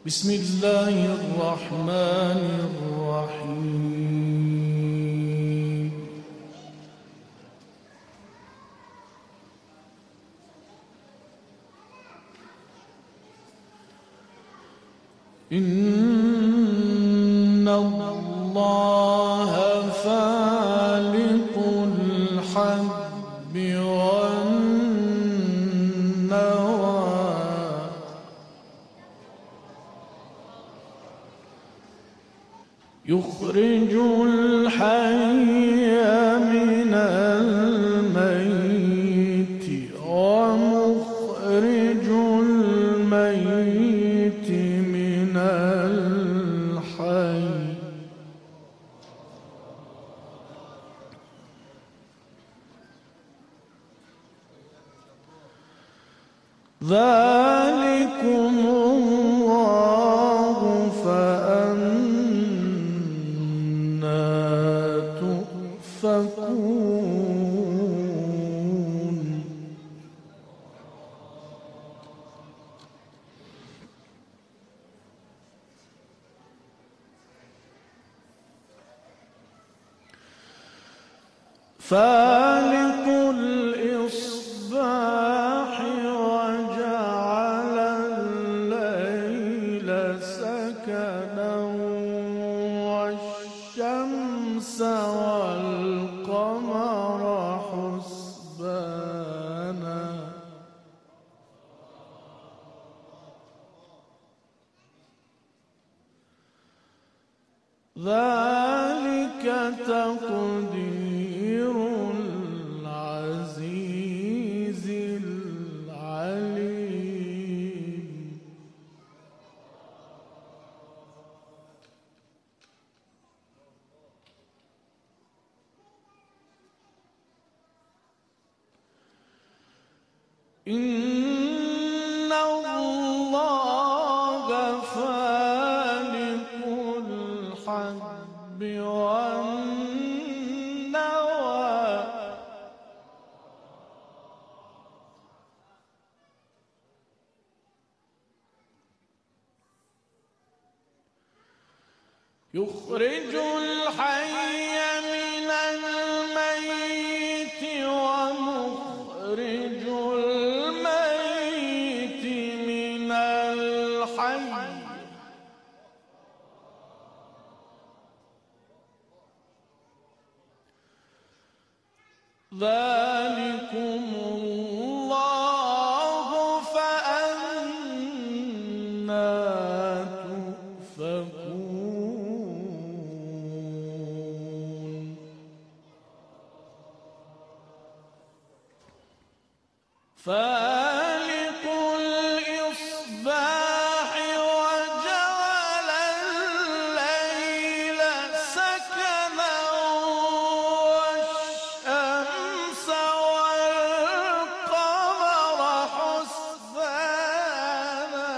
بسم الله الرحمن الرحيم. إن الله فالق الحب والنوى يخرج الحي من الميت ومخرج الميت من الحي ذلكم الله فأنا تؤفكون. فالق الإصباح وجعل الليل سكنا والشمس والقمر حسبانا ذلك تقدير العزيز العليم. إن الله فالق الحب والنوى يخرج الحي من الميت ومخرج الميت من الحي ذلكم الله فأنا تؤفكون. فالق الإصباح وجعل الليل سكنا والشمس والقمر حسبانا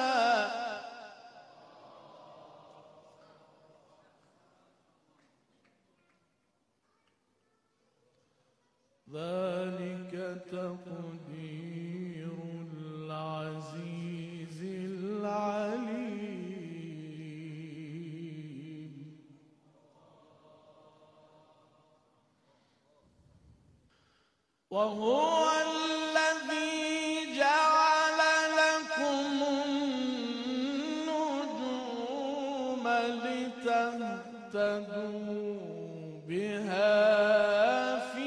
ذلك تقدير العزيز العليم. وهو الذي جعل لكم النجوم لتهتدوا بها في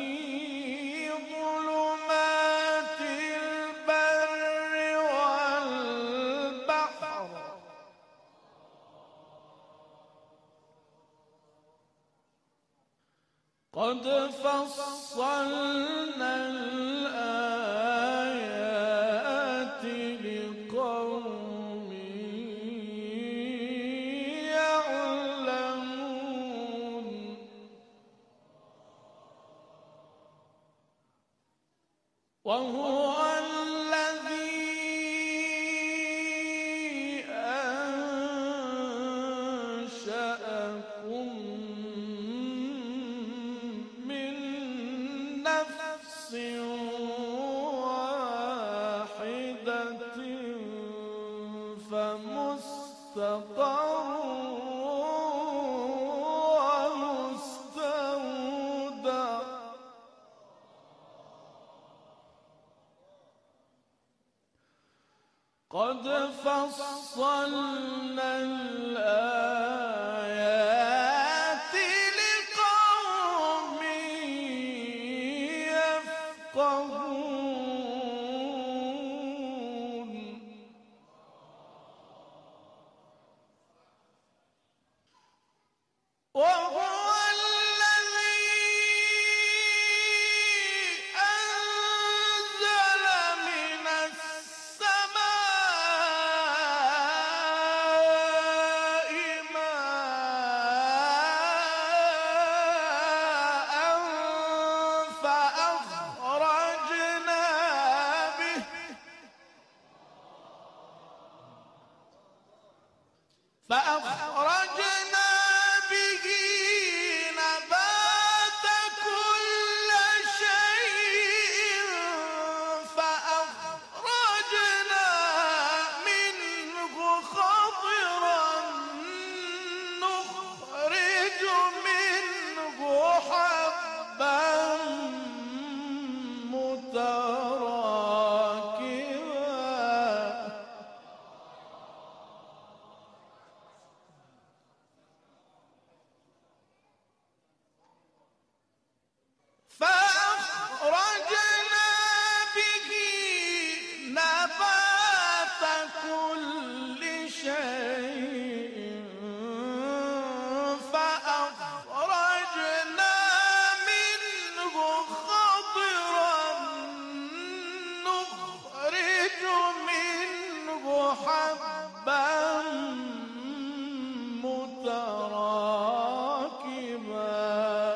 ظلمات البر والبحر قد فصلنا الآيات لقوم يعلمون. وهو الذي أنشأكم من نفس مستقر ومستودع قد فصلنا الآيات لقوم يفقهون وهو الذي أنزل من السماء ماء فأخرجنا به نبات كل شيء فأخرجنا منه خضرا نخرج منه حبا متراكبا فأخرجنا به نبات كل شيء فأخرجنا منه خضرا نخرج منه حبا متراكبا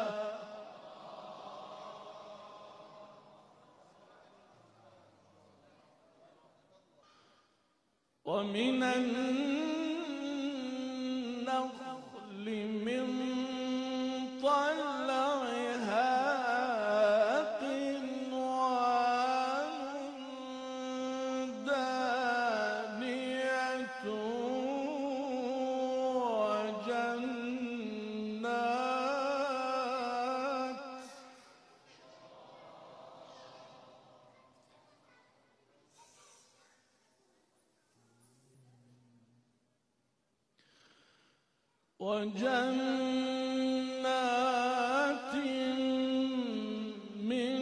ومن النخل من طلعها قنوان دانية وجنات من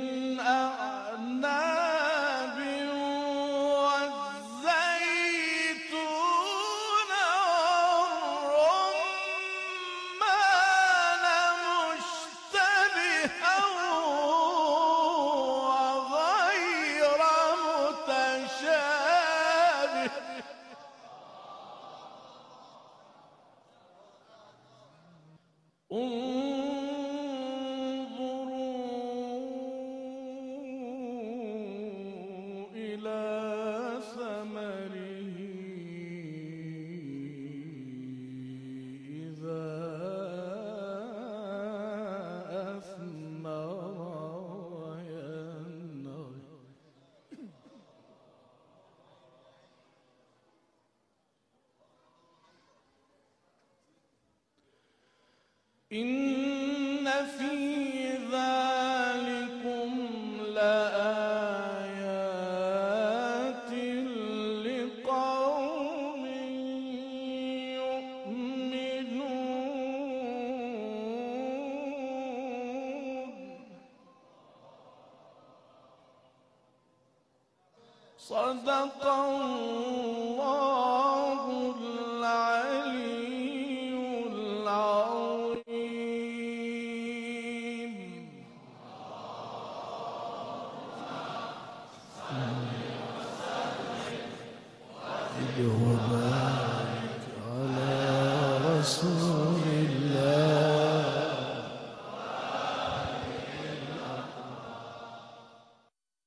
أعناب والزيتون والرمان مشتبها وغير متشابه انظروا إلى ثمره إذا أثمر وينعم إن في ذلكم لآيات لقوم يؤمنون صدق الله العلي العظيم. وبارك